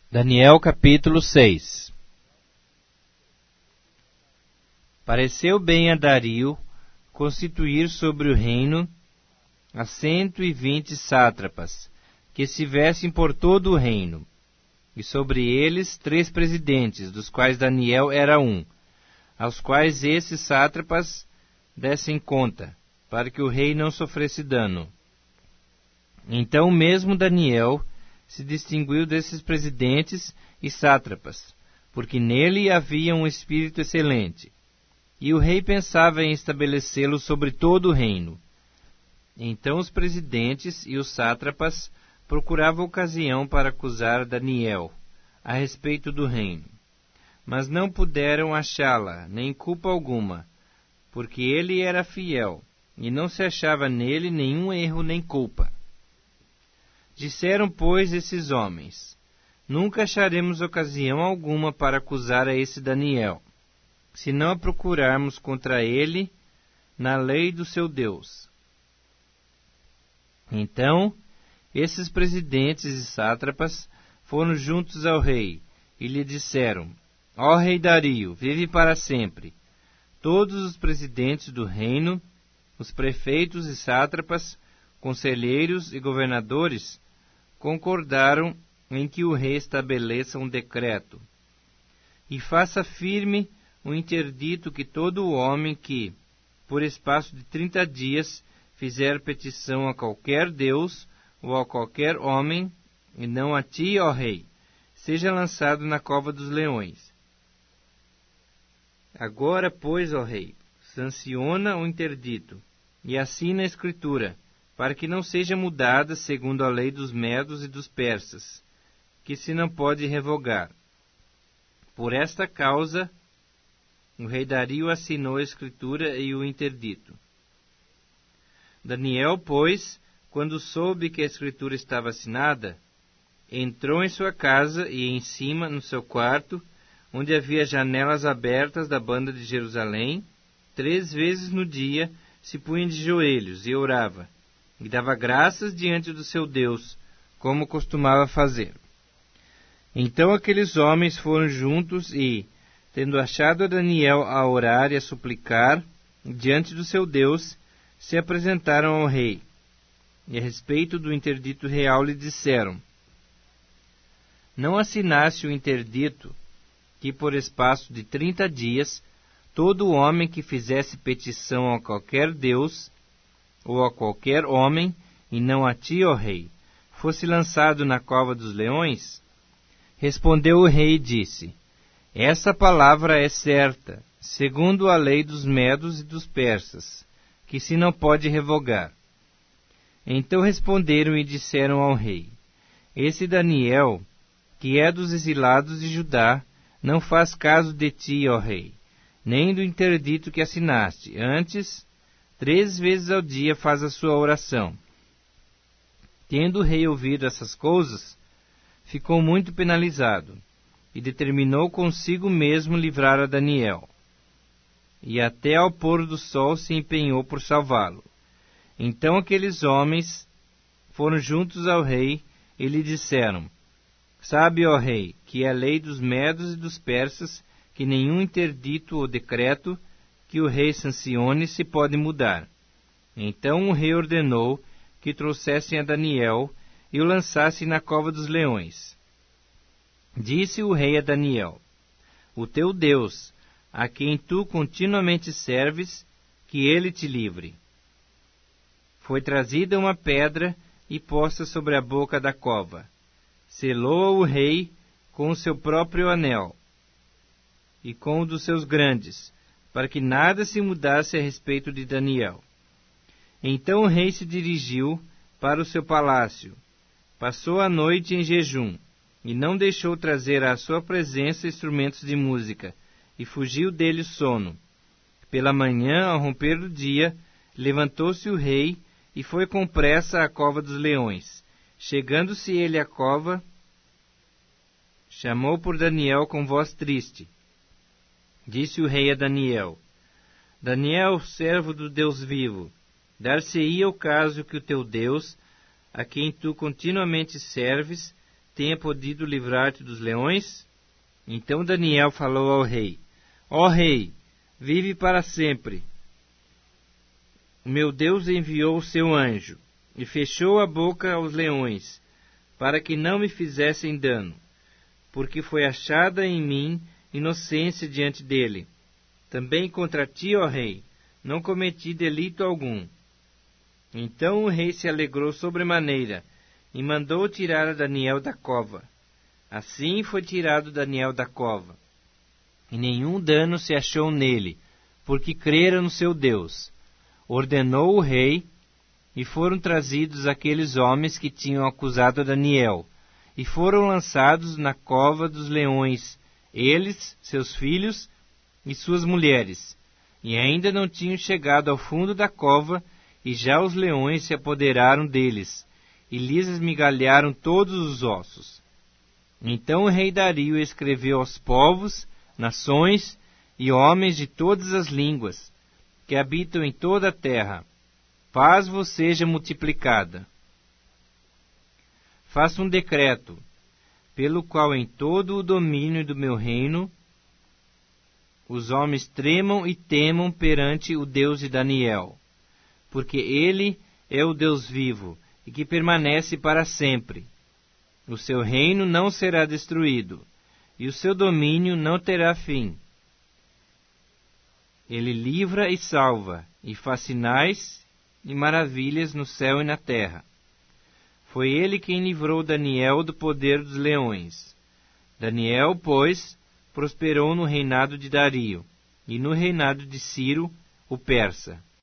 Daniel capítulo 6. Pareceu bem a Dario constituir sobre o reino a 120 sátrapas, que estivessem por todo o reino, e sobre eles 3 presidentes, dos quais Daniel era um, aos quais esses sátrapas dessem conta, para que o rei não sofresse dano. Então mesmo Daniel se distinguiu desses presidentes e sátrapas, porque nele havia um espírito excelente, e o rei pensava em estabelecê-lo sobre todo o reino. Então os presidentes e os sátrapas procuravam ocasião para acusar Daniel a respeito do reino, mas não puderam achá-la, nem culpa alguma, porque ele era fiel, e não se achava nele nenhum erro nem culpa. Disseram, pois, esses homens: nunca acharemos ocasião alguma para acusar a esse Daniel, se não a procurarmos contra ele na lei do seu Deus. Então, esses presidentes e sátrapas foram juntos ao rei, e lhe disseram: Ó rei Dario, vive para sempre. Todos os presidentes do reino, os prefeitos e sátrapas, conselheiros e governadores, concordaram em que o rei estabeleça um decreto e faça firme um interdito que todo homem que, por espaço de 30 dias, fizer petição a qualquer deus ou a qualquer homem, e não a ti, ó rei, seja lançado na cova dos leões. Agora, pois, ó rei, sanciona o interdito e assina a escritura, para que não seja mudada segundo a lei dos medos e dos persas, que se não pode revogar. Por esta causa, o rei Dario assinou a escritura e o interdito. Daniel, pois, quando soube que a escritura estava assinada, entrou em sua casa e em cima, no seu quarto, onde havia janelas abertas da banda de Jerusalém, 3 vezes no dia se punha de joelhos e orava, e dava graças diante do seu Deus, como costumava fazer. Então aqueles homens foram juntos e, tendo achado a Daniel a orar e a suplicar diante do seu Deus, se apresentaram ao rei. E a respeito do interdito real lhe disseram: não assinaste o interdito que por espaço de 30 dias todo homem que fizesse petição a qualquer deus ou a qualquer homem, e não a ti, ó rei, fosse lançado na cova dos leões? Respondeu o rei e disse: essa palavra é certa, segundo a lei dos medos e dos persas, que se não pode revogar. Então responderam e disseram ao rei: esse Daniel, que é dos exilados de Judá, não faz caso de ti, ó rei, nem do interdito que assinaste. Antes, 3 vezes ao dia faz a sua oração. Tendo o rei ouvido essas coisas, ficou muito penalizado, e determinou consigo mesmo livrar a Daniel. E até ao pôr do sol se empenhou por salvá-lo. Então aqueles homens foram juntos ao rei e lhe disseram: sabe, ó rei, que é a lei dos medos e dos persas, que nenhum interdito ou decreto que o rei sancione se pode mudar. Então o rei ordenou que trouxessem a Daniel e o lançassem na cova dos leões. Disse o rei a Daniel: o teu Deus, a quem tu continuamente serves, que ele te livre. Foi trazida uma pedra e posta sobre a boca da cova. Selou-a o rei com o seu próprio anel e com o dos seus grandes, para que nada se mudasse a respeito de Daniel. Então o rei se dirigiu para o seu palácio, passou a noite em jejum, e não deixou trazer à sua presença instrumentos de música, e fugiu dele o sono. Pela manhã, ao romper do dia, levantou-se o rei e foi com pressa à cova dos leões. Chegando-se ele à cova, chamou por Daniel com voz triste. Disse o rei a Daniel: Daniel, servo do Deus vivo, dar-se-ia o caso que o teu Deus, a quem tu continuamente serves, tenha podido livrar-te dos leões? Então Daniel falou ao rei: Ó rei, vive para sempre. O meu Deus enviou o seu anjo, e fechou a boca aos leões, para que não me fizessem dano, porque foi achada em mim inocência diante dele. Também contra ti, ó rei, não cometi delito algum. Então o rei se alegrou sobremaneira, e mandou tirar a Daniel da cova. Assim foi tirado Daniel da cova, e nenhum dano se achou nele, porque crera no seu Deus. Ordenou o rei, e foram trazidos aqueles homens que tinham acusado a Daniel, e foram lançados na cova dos leões, eles, seus filhos e suas mulheres. E ainda não tinham chegado ao fundo da cova, e já os leões se apoderaram deles, e lhes esmigalharam todos os ossos. Então o rei Dario escreveu aos povos, nações e homens de todas as línguas, que habitam em toda a terra: paz vos seja multiplicada. Faça um decreto, pelo qual em todo o domínio do meu reino os homens tremam e temam perante o Deus de Daniel, porque ele é o Deus vivo e que permanece para sempre. O seu reino não será destruído, e o seu domínio não terá fim. Ele livra e salva, e faz sinais e maravilhas no céu e na terra. Foi ele quem livrou Daniel do poder dos leões. Daniel, pois, prosperou no reinado de Dario, e no reinado de Ciro, o persa.